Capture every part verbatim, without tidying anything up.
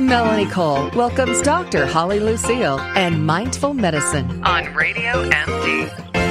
Melanie Cole welcomes Doctor Holly Lucille and Mindful Medicine on Radio M D.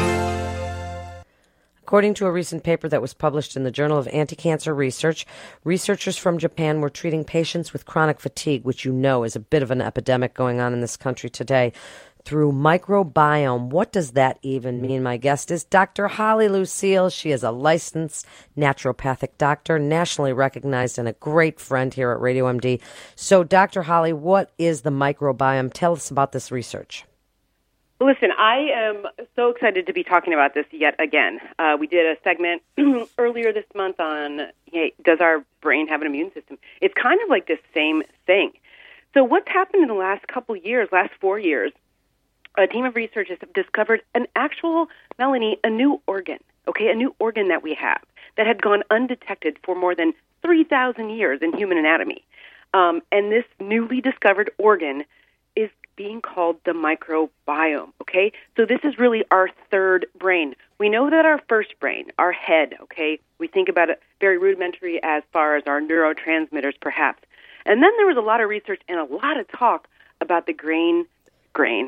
According to a recent paper that was published in the Journal of Anti-Cancer Research, researchers from Japan were treating patients with chronic fatigue, which you know is a bit of an epidemic going on in this country today, through microbiome. What does that even mean? My guest is Doctor Holly Lucille. She is a licensed naturopathic doctor, nationally recognized, and a great friend here at Radio M D. So, Doctor Holly, what is the microbiome? Tell us about this research. Listen, I am so excited to be talking about this yet again. Uh, we did a segment earlier this month on, hey, does our brain have an immune system? It's kind of like this same thing. So what's happened in the last couple years, last four years, a team of researchers have discovered an actual, Melanie, a new organ, okay, a new organ that we have that had gone undetected for more than three thousand years in human anatomy. Um, and this newly discovered organ is being called the microbiome, okay? So this is really our third brain. We know that our first brain, our head, okay, we think about it very rudimentary as far as our neurotransmitters, perhaps. And then there was a lot of research and a lot of talk about the grain, grain,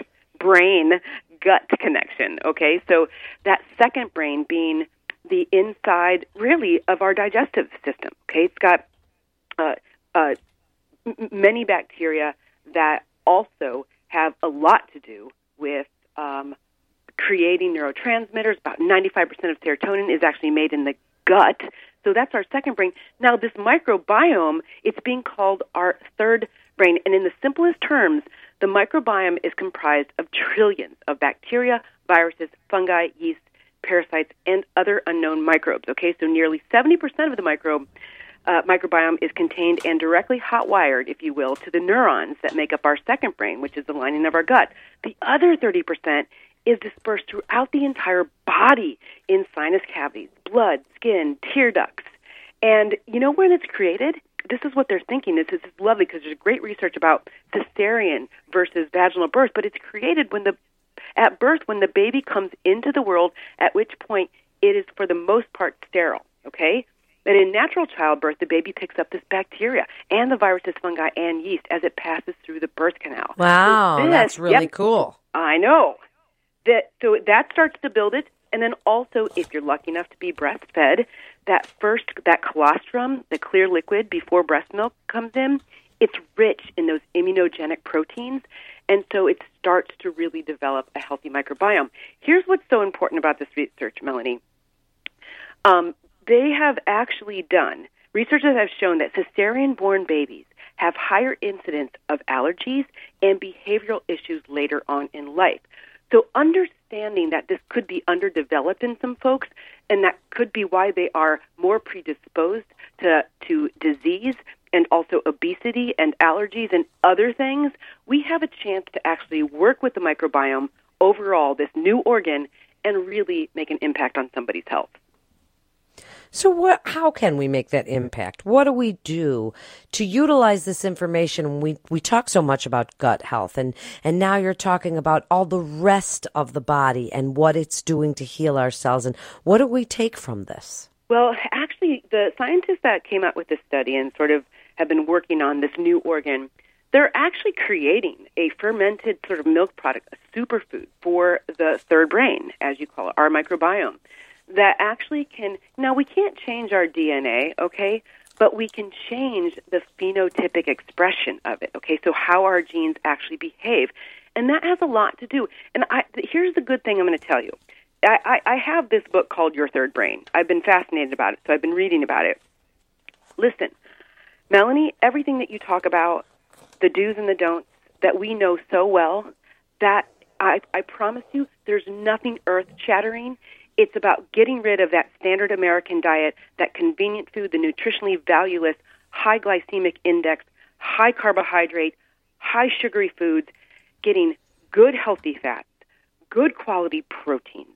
brain-gut connection, okay? So that second brain being the inside, really, of our digestive system, okay? It's got uh, uh, m- many bacteria that also have a lot to do with um, creating neurotransmitters. About ninety-five percent of serotonin is actually made in the gut. So that's our second brain. Now, this microbiome, it's being called our third brain. And in the simplest terms, the microbiome is comprised of trillions of bacteria, viruses, fungi, yeast, parasites, and other unknown microbes. Okay, so nearly seventy percent of the microbe Uh, microbiome is contained and directly hot-wired, if you will, to the neurons that make up our second brain, which is the lining of our gut. The other thirty percent is dispersed throughout the entire body in sinus cavities, blood, skin, tear ducts. And you know when it's created? This is what they're thinking. This is lovely because there's great research about cesarean versus vaginal birth, but it's created when the at birth when the baby comes into the world, at which point it is for the most part sterile, okay? But in natural childbirth, the baby picks up this bacteria and the viruses, fungi, and yeast as it passes through the birth canal. Wow, so this, that's really yep, cool. I know. That So that starts to build it. And then also, if you're lucky enough to be breastfed, that first, that colostrum, the clear liquid before breast milk comes in, it's rich in those immunogenic proteins. And so it starts to really develop a healthy microbiome. Here's what's so important about this research, Melanie. Um, They have actually done, researchers have shown that cesarean-born babies have higher incidence of allergies and behavioral issues later on in life. So understanding that this could be underdeveloped in some folks, and that could be why they are more predisposed to, to disease and also obesity and allergies and other things, we have a chance to actually work with the microbiome overall, this new organ, and really make an impact on somebody's health. So what, how can we make that impact? What do we do to utilize this information? We we talk so much about gut health, and, and now you're talking about all the rest of the body and what it's doing to heal our cells. And what do we take from this? Well, actually, the scientists that came out with this study and sort of have been working on this new organ, they're actually creating a fermented sort of milk product, a superfood for the third brain, as you call it, our microbiome, that actually can, now we can't change our D N A, okay, but we can change the phenotypic expression of it, okay, so how our genes actually behave. And that has a lot to do. And I, here's the good thing I'm going to tell you. I, I, I have this book called Your Third Brain. I've been fascinated about it, so I've been reading about it. Listen, Melanie, everything that you talk about, the do's and the don'ts that we know so well, that I, I promise you there's nothing earth-shattering. It's about getting rid of that standard American diet, that convenient food, the nutritionally valueless, high glycemic index, high carbohydrate, high sugary foods, getting good healthy fats, good quality proteins,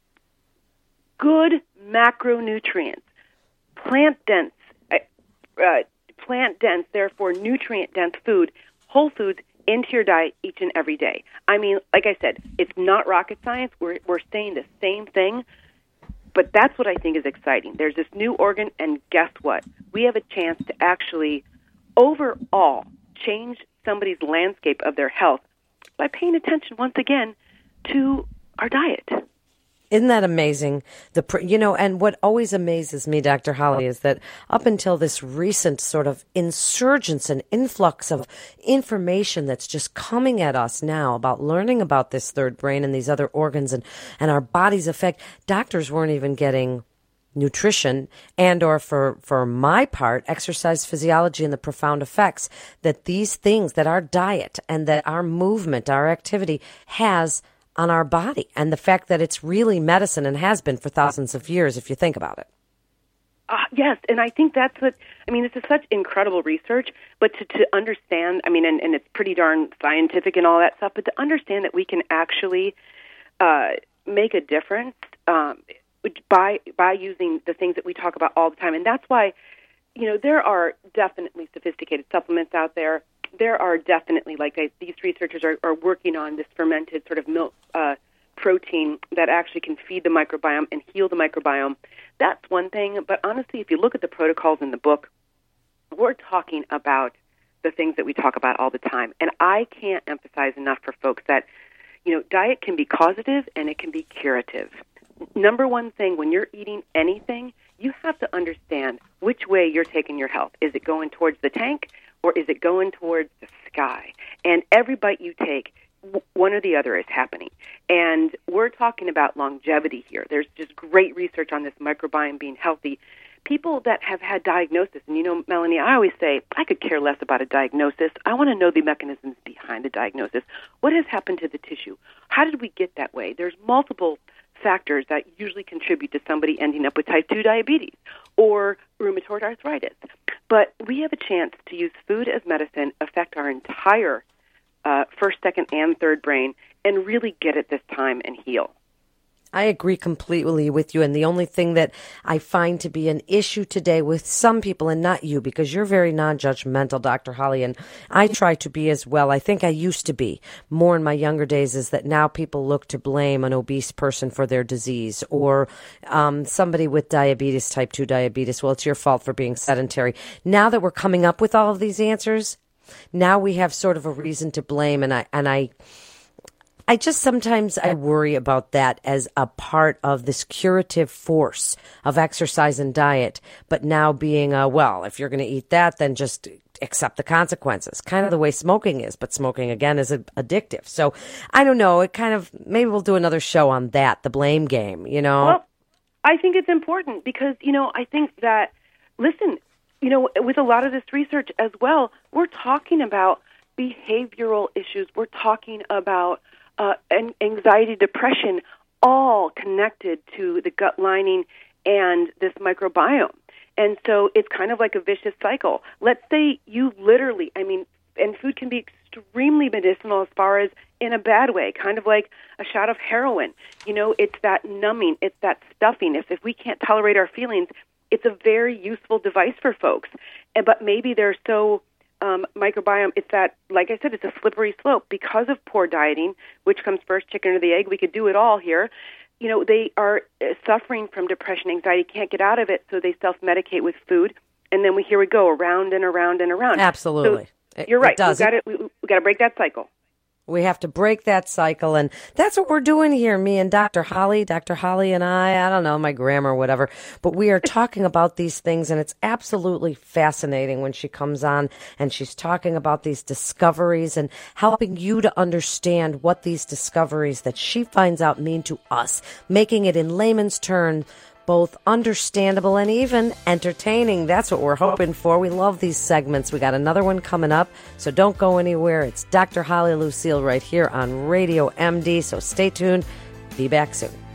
good macronutrients, plant-dense, uh, uh, plant-dense, therefore nutrient-dense food, whole foods, into your diet each and every day. I mean, like I said, it's not rocket science. We're we're saying the same thing, but that's what I think is exciting. There's this new organ, and guess what? We have a chance to actually overall change somebody's landscape of their health by paying attention, once again, to our diet. Isn't that amazing? The you know, and what always amazes me, Doctor Holly, is that up until this recent sort of insurgence and influx of information that's just coming at us now about learning about this third brain and these other organs and, and our body's effect, doctors weren't even getting nutrition and or for, for my part, exercise physiology and the profound effects that these things, that our diet and that our movement, our activity has on our body, and the fact that it's really medicine and has been for thousands of years, if you think about it. Uh, yes, and I think that's what, I mean, this is such incredible research, but to, to understand, I mean, and, and it's pretty darn scientific and all that stuff, but to understand that we can actually uh, make a difference um, by by using the things that we talk about all the time. And that's why, you know, there are definitely sophisticated supplements out there. There are definitely, like I, these researchers are, are working on this fermented sort of milk uh, protein that actually can feed the microbiome and heal the microbiome. That's one thing, but honestly, if you look at the protocols in the book, we're talking about the things that we talk about all the time. And I can't emphasize enough for folks that, you know, diet can be causative and it can be curative. Number one thing, when you're eating anything, you have to understand which way you're taking your health. Is it going towards the tank, or is it going towards the sky? And every bite you take, one or the other is happening. And we're talking about longevity here. There's just great research on this microbiome being healthy. People that have had diagnosis, and you know, Melanie, I always say, I could care less about a diagnosis. I want to know the mechanisms behind the diagnosis. What has happened to the tissue? How did we get that way? There's multiple factors that usually contribute to somebody ending up with type two diabetes or rheumatoid arthritis. But we have a chance to use food as medicine, affect our entire uh, first, second, and third brain, and really get it this time and heal. I agree completely with you. And the only thing that I find to be an issue today with some people, and not you, because you're very non-judgmental, Doctor Holly, and I try to be as well. I think I used to be more in my younger days, is that now people look to blame an obese person for their disease, or um, somebody with diabetes, type two diabetes. Well, it's your fault for being sedentary. Now that we're coming up with all of these answers, now we have sort of a reason to blame. And I, and I, I just sometimes I worry about that as a part of this curative force of exercise and diet, but now being a, well, if you're going to eat that, then just accept the consequences. Kind of the way smoking is, but smoking, again, is addictive. So I don't know. It kind of, maybe we'll do another show on that, the blame game, you know? Well, I think it's important because, you know, I think that, listen, you know, with a lot of this research as well, we're talking about behavioral issues. We're talking about Uh, and anxiety, depression, all connected to the gut lining and this microbiome. And so it's kind of like a vicious cycle. Let's say you literally, I mean, and food can be extremely medicinal as far as in a bad way, kind of like a shot of heroin. You know, it's that numbing, it's that stuffing. If, if we can't tolerate our feelings, it's a very useful device for folks. And, but maybe they're so Um, microbiome, it's that, like I said, it's a slippery slope. Because of poor dieting, which comes first, chicken or the egg, we could do it all here, you know, they are uh, suffering from depression, anxiety, can't get out of it, so they self-medicate with food, and then we here we go, around and around and around. Absolutely. So you're right. It does. We've got to, we, we've got to break that cycle. We have to break that cycle, and that's what we're doing here, me and Doctor Holly, Doctor Holly and I, I don't know, my grammar, whatever, but we are talking about these things, and it's absolutely fascinating when she comes on and she's talking about these discoveries and helping you to understand what these discoveries that she finds out mean to us, making it in layman's terms both understandable and even entertaining. That's what we're hoping for. We love these segments. We got another one coming up, so don't go anywhere. It's Doctor Holly Lucille right here on Radio M D, so stay tuned. Be back soon.